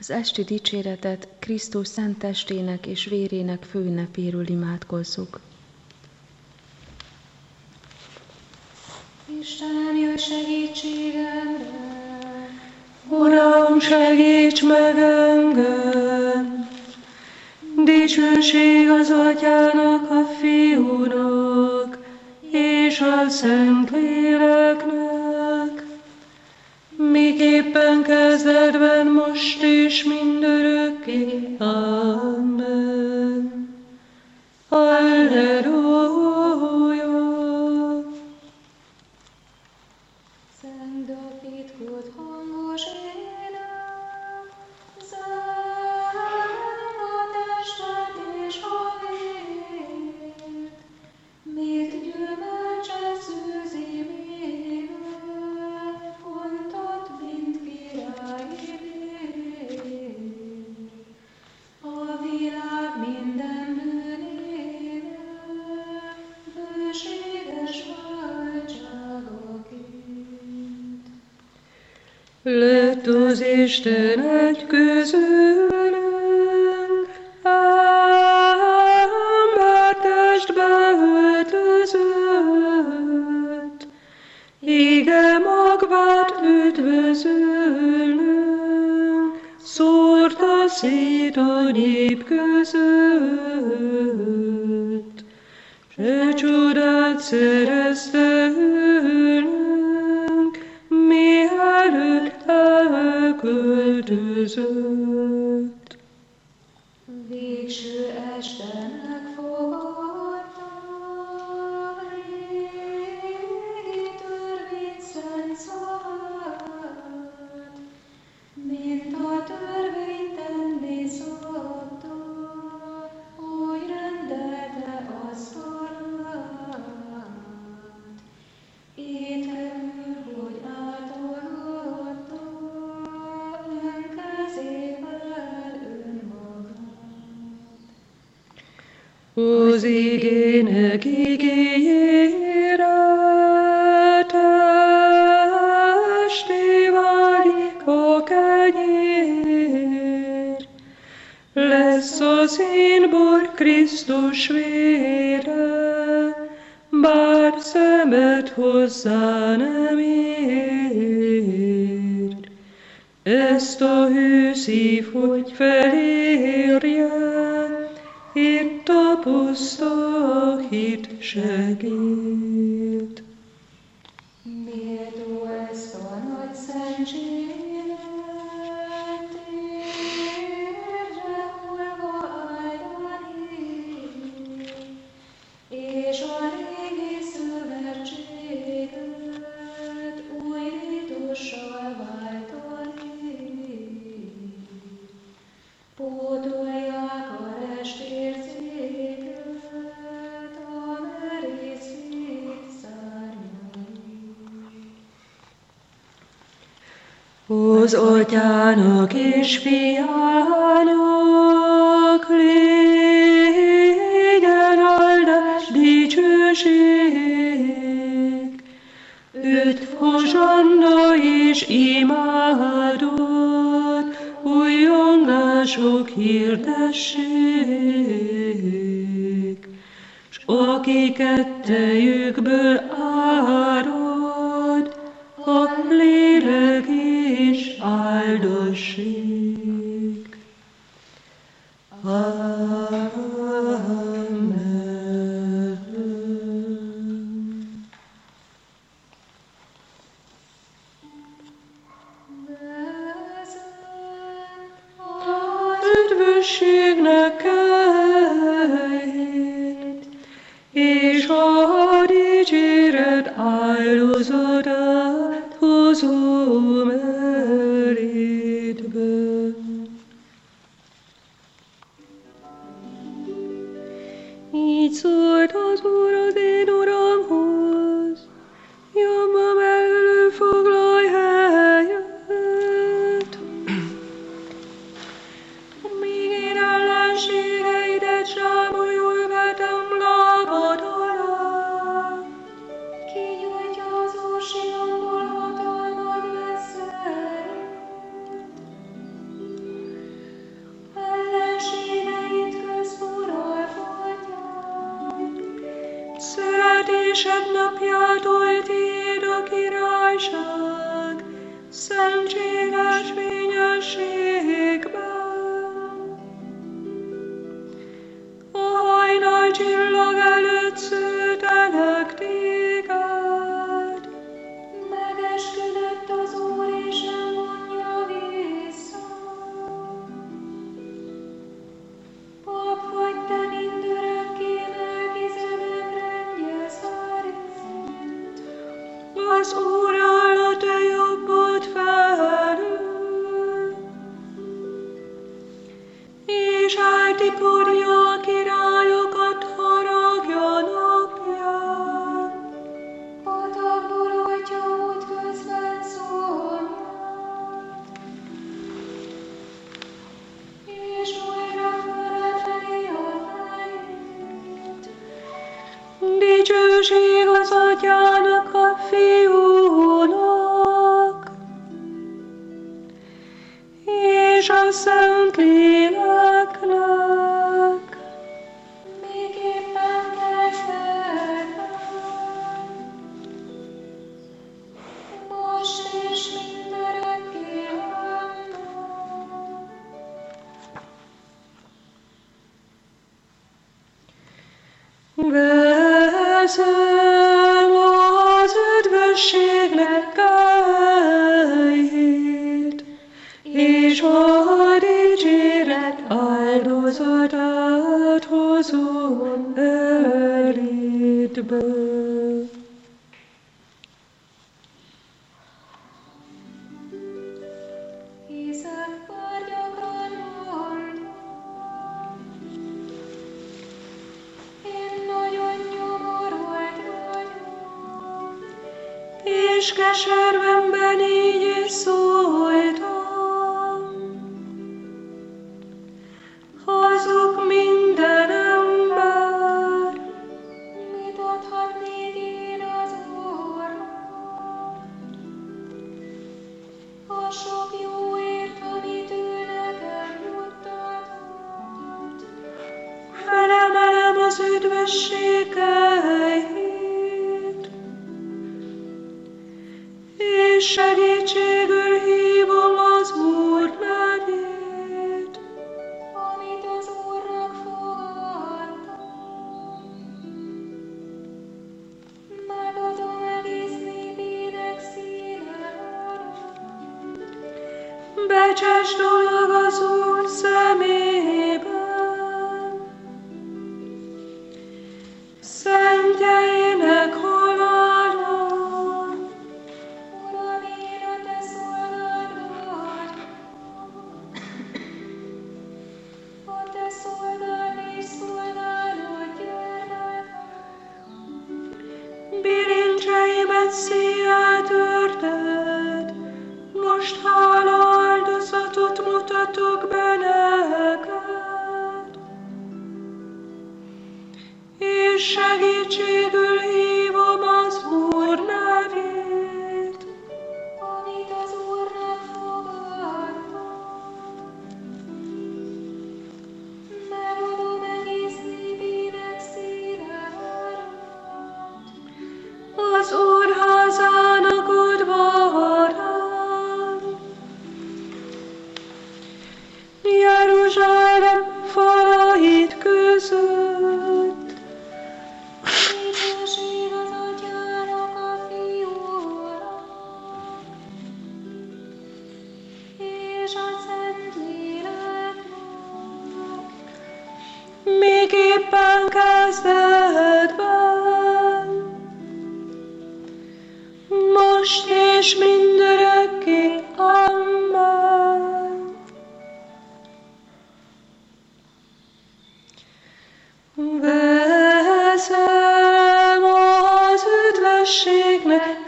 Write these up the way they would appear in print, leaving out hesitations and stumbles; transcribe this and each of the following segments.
Az esti dicséretet Krisztus szent testének és vérének főünnepéről imádkozzuk. Isten, jöjj segítségemre! Uram, segíts meg engem! Dicsőség az Atyának, a Fiúnak és a Szentléleknek, miképpen kezdetben, most és mindörökké. Amen. Alleluja! Szent Dávidkod hangos ének, zeng a testet és a vért, mit gyümölcset szűzi mélyre, fontott, mint királyi bér. A világ minden bűnére, bőséges váltságokért. Lett az Isten egy közülünk, embertestbe öltözött, ége magvát üdvözölnünk, szórta szét a nép között, se csodát szerezte őnünk, mielőtt elköltözött. Végső este megfogadta, régi törvény szent szavát, mint a törvény tenni szabta, úgy rendelte a szarvát. Ételül, hogy átolhatta ön kezével önmagát. Az igének igéjére testé válik a kenyér, lesz a színbor Krisztus vére, bár szemed hozzá nem ér. Ezt a hű szív, hogy felérje, itt a puszta hit segít. Méltó ezt a nagy szentséget, térdre hullva áldani, és a régi szövetséget új ritussal váltani. Pótolják a restérzéket, a merész hit szárnyai. Az Atyának és Fiának légyen áldás, dicsőség, őt hozsanna és imádott, újongások hirdessék, s aki kettejükből árad, a lélek is áldasség. Amen. Az üdvösségnek kellét, és a dicséret áldozatát hozom elédbe. Így szólt az Úr az én Uramhoz, jobbam elől foglalj helyet. Míg én ellenségeid Születésed napjától tiéd a királyság, szentséges fényességben. A hajnal csillag előtt szőtelek téged. Megesküdött az Úr, és nem vonja vissza. Pap vagy te mindörökké, Melchizedek rendje szerint. Az Úr áll a te jobbod felül, és eltiporja a királyokat haragja napján. Patakból oltja útközben szólját, és újra fölemeli a fejét. Dicsőség az Atyának, a Fiúnak, és a Szentléleknek. Miképpen kezdetben, most és mindörökké. Veszem az üdvösségnek kájhét, és a dicséret áldozatát hozom elétbe. Hiszek bár gyakran mondom, én nagyon nyomorult vagyok, És keservemben így is szóltam. Hazug minden ember, mit adhatnék én az Úrnak? A sok jóért, amit ő nekem juttatott. felemelem az üdvösség kejhét, és segítségül hívom az Úr nevét. Amit az Úrnak fogadtam, megadom egész népének színe előtt. Becses dolog az Úr szemében, szentjeinek halálon. Uram, én a te szolgád vagyok, a te szolgád és szolgálod gyermek. Bilincseimet szíjjel törted, most hála áldozatot mutatok be neked. És segítségül hívom az Úr nevét. Amit az Úrnak fogadtam, megadom egész népének színe előtt. Az Úr házának udvarán, Jeruzsálem falait között. Dicsőség az Atyának, a Fiúnak, és a Szentléleknek. Miképpen kezdetben, most és mindörökké. Amen. Veszem az üdvösségnek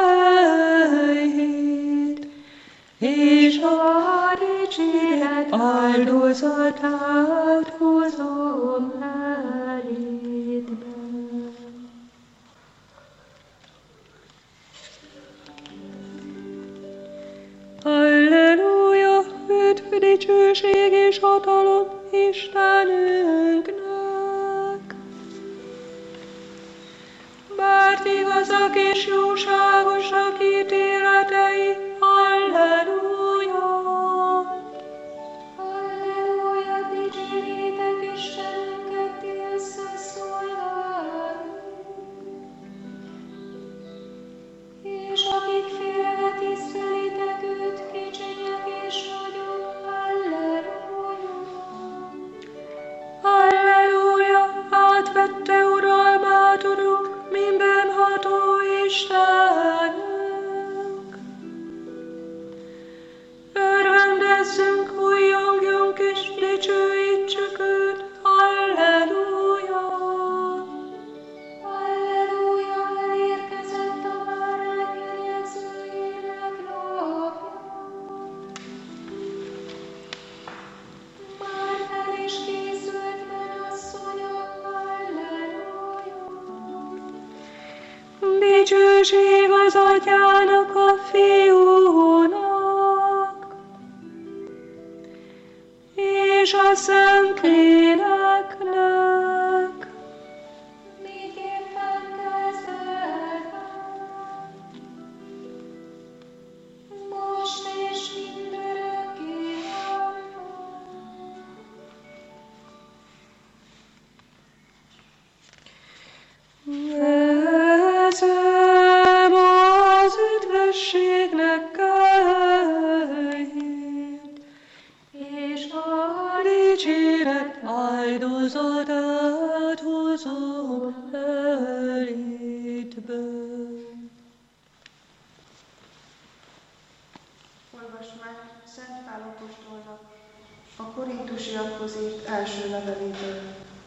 kejhét, és a dicséret áldozatát hozom elétbe. Halleluja, üdv, dicsőség és hatalom Istenünknek. mert igazak és jóságosak ítéletei. Halleluja! Halleluja, dicsérjétek Istenünket, ti összeszolgálók. És akik félve tisztelitek őt, kicsinyek és nagyok, halleluja! Halleluja! Átvette uralmát, Urunk, mindenható Istenünk. Örvendezzünk, újjongjunk és dicsőítsük őt. Halleluja! Halleluja, elérkezett a már megjegyzőjének napja. Már el is készült menyasszonya, halleluja. Dicsőség az Atyának, a Fiúnak, és a Szentléleknek. Miképpen kezdetben, most és mindörökké. Vezem az üdvösségnek kájét, és a dicséret áldozatát hozom elétbe. Olvasmány Szent Pál apostolnak a korintusiakhoz írt első leveléből.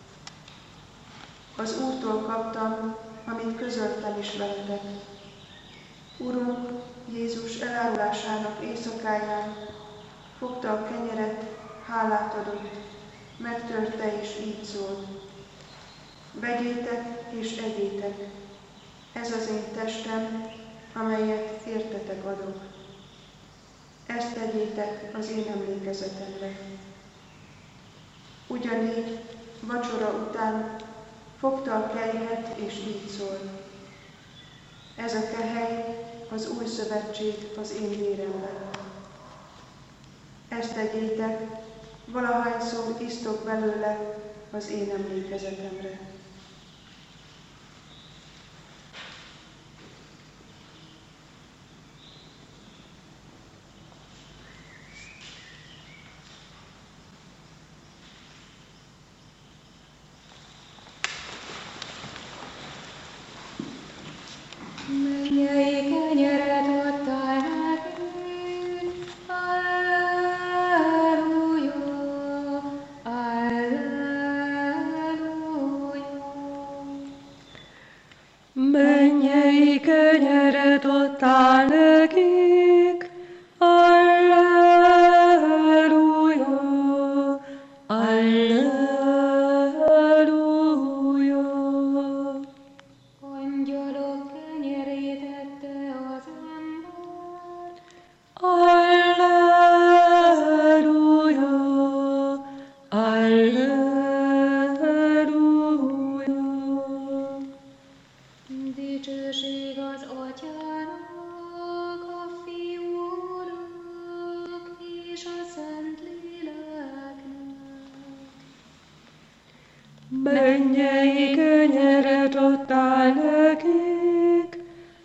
Az Úrtól kaptam, amit közöltem is veletek. Urunk Jézus elárulásának éjszakáján fogta a kenyeret, hálát adott, megtörte és így szólt: vegyétek és egyétek, ez az én testem, amelyet értetek adok. Ezt tegyétek az én emlékezetemre. Ugyanígy vacsora után fogta a kelyhet, és így szólt: ez a kehely az új szövetség az én véremben. Ezt tegyétek, valahányszor isztok belőle az én emlékezetemre. Mennyei kenyeret adtál nekünk, alleluja, alleluja. Mennyei kenyeret adtál nekik, alleluja, alleluja. Angyalok kenyerét ette az ember, Alleluja, alleluja. dicsőség az Atyának, a Fiúnak és a Szentléleknek. Mennyei kenyeret adtál nekik,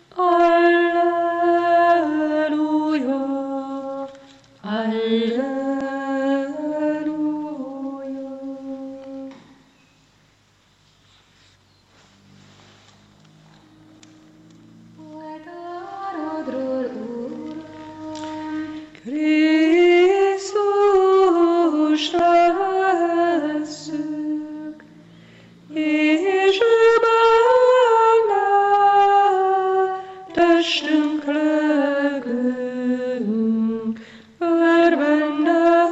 alleluja, alleluja. Oltárodról, Uram, Krisztus tesszük, és benne testünk legünk, örvendezünk.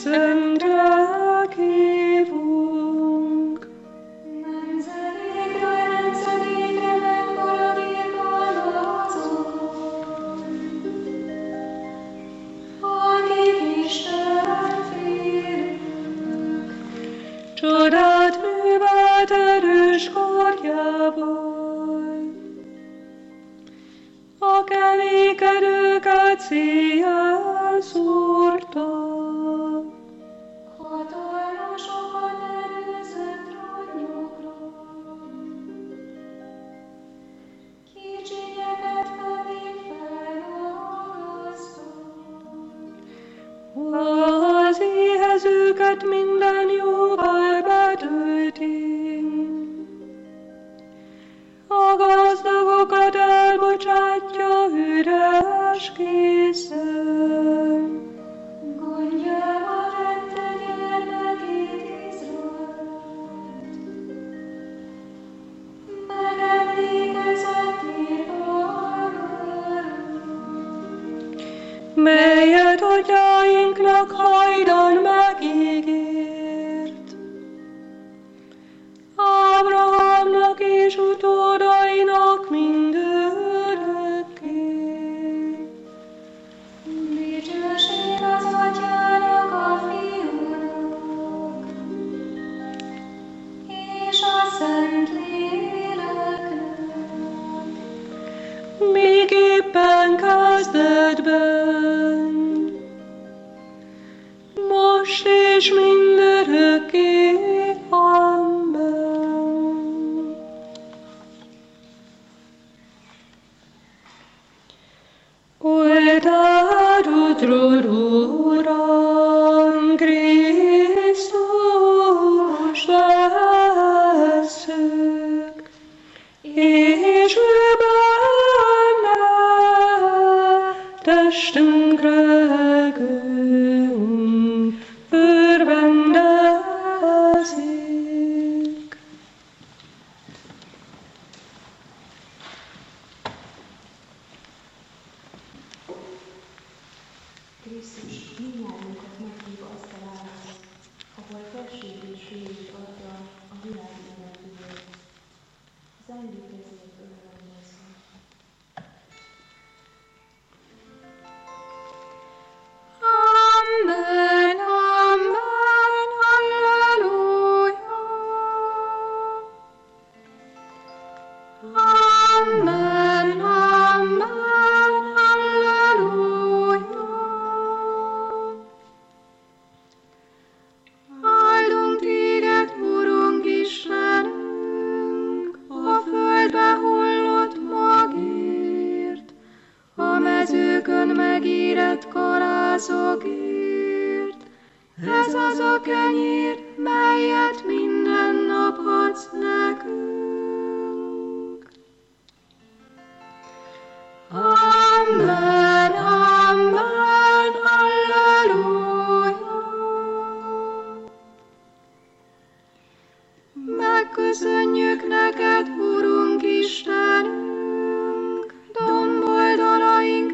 szentre hívunk. Nemzedékről nemzedékre megmaradékolhatod, akik Isten félünk. Csodát művelt erős karjával, a kevékedőket széjjel szúrta. Hatalmasokat erőzött ronnyokra, kicsinyeket pedig felmagasztott. Az éhezőket minden jóval betölti, a gazdagokat elbocsátja üres készen. Gondjába vette gyermekét Izraelt, megemlékezett irgalmáról, Melyet atyáinknak hajdan megígért, Ábrahámnak és utódainak mindörökké. dicsőség az Atyának, a Fiúnak, és a Szentléleknek, Míg éppen kezdetben, most és mindörökké. Amen. Oltárod, Uram, Krisztus vesszük, és ő benne testünkre gőnk örvendezik. Krisztus mindnyájunkat meghív asztalához, ahol felség és vérét adja a világ életéért. Zengő kezét ölelmezni. Amen, amen, halleluja. Amen, amen, halleluja. Áldunk téged, Urunk Istenünk, a földbe hullott magért, a mezőkön megérett kalázokért. Ez az a kenyér, melyet minden nap adsz nekünk. Amen, amen, halleluja. Megköszönjük neked, Urunk Istenünk, domboldalaink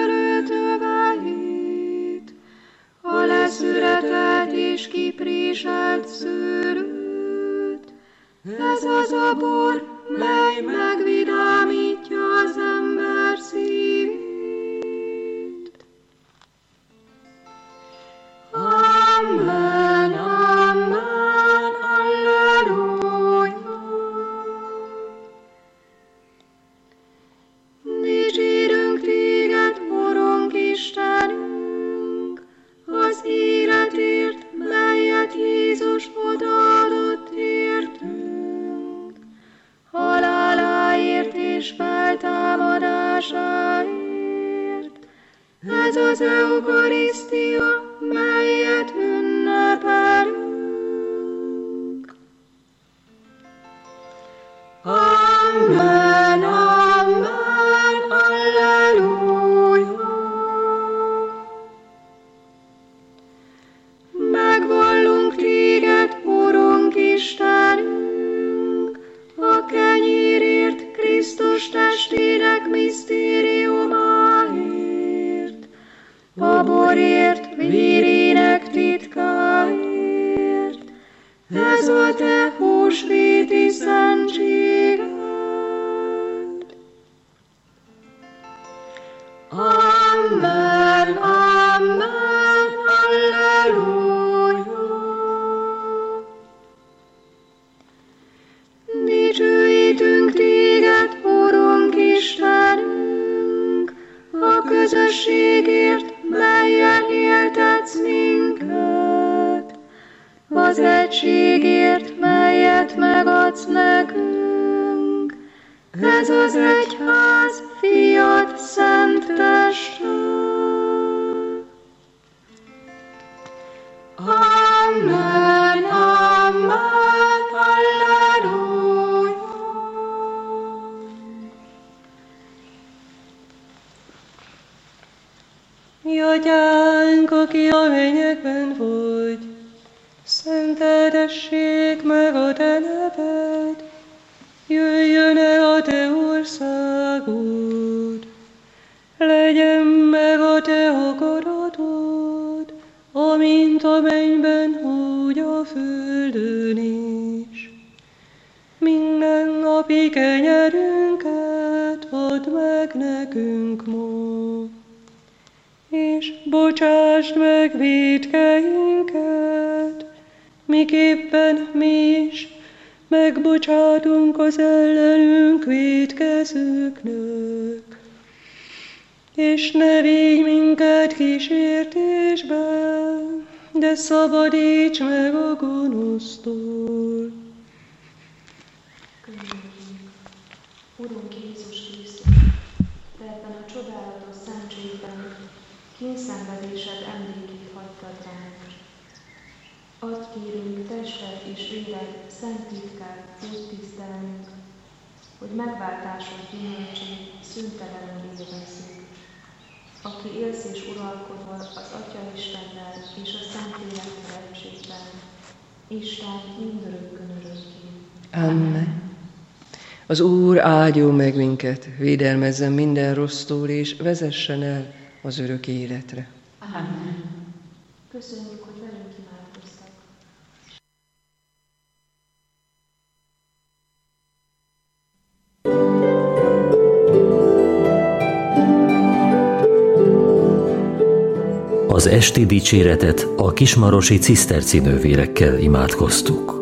szőlőtöveit, a leszüretelt és kipréselt szőlőt. Ez az a bor, mely megvidámítja az ember szívét. Amen, amen, halleluja. Dicsérünk téged, Urunk Istenünk, az életért, melyet Jézus odaadott értünk, haláláért és feltámadásáért. Ez az eukarisztia, melyet ünnepelünk. Amen, amen, halleluja. Megvallunk téged, Urunk Istenünk, a kenyérért, Krisztus testének misztériumáért, a borért, vérének titkát, az egységért, melyet megadsz nekünk. Ez az egyház, fiad, szent teste. Amen, amen, halleluja. Mi atyánk, aki a mennyekben vagy, szenteltessék meg a te neved, jöjjön el a te országod, legyen meg a te akaratod, amint a mennyben, úgy a földön is. Minden napi kenyerünket add meg nekünk ma, és bocsásd meg vétkeinket, miképpen mi is megbocsátunk az ellenünk vétkezőknek. És ne vigy minket kísértésbe, de szabadíts meg a gonosztól. Köszönjük, Urunk Jézus Krisztus, te ebben a csodálatos szentségben kínszenvedésed emlékét hagytad ránk. Add kérünk tested és véred szent titkát úgy tisztelnünk, hogy megváltásod gyümölcsét szüntelenül élvezzük. Aki élsz és uralkodol az Atya Istennel és a Szentlélek egységben, Isten mindörökkön örökké. Amen. Az Úr áldjon meg minket, védelmezzen minden rossztól, és vezessen el az örök életre. Amen. Köszönjük, hogy velünk imádkoztak. Az esti dicséretet a kismarosi ciszterci nővérekkel imádkoztuk.